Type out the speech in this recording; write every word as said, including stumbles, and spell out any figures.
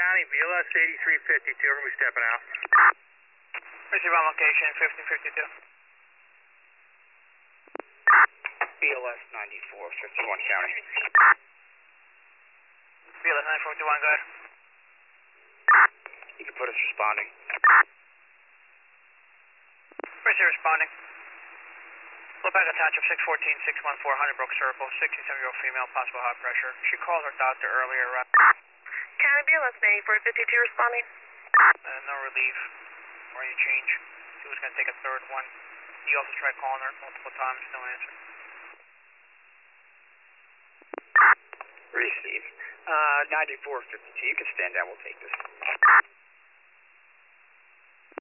County, B L S eighty-three fifty-two, we're going to be stepping out. Receive on location, fifteen fifty-two. B L S ninety-four fifty-one County. B L S ninety-four fifty-one, go ahead. You can put us responding. Receive responding. Look back attach of six fourteen, six one four, Honeybrook Circle, sixty-seven-year-old female, possible high pressure. She called her doctor earlier. Uh, County B L S ninety-four fifty-two responding. uh, no relief or any change. She was going to take a third one. He also tried calling her multiple times, no answer. Receive. Uh, ninety-four fifty-two, you can stand down, we'll take this.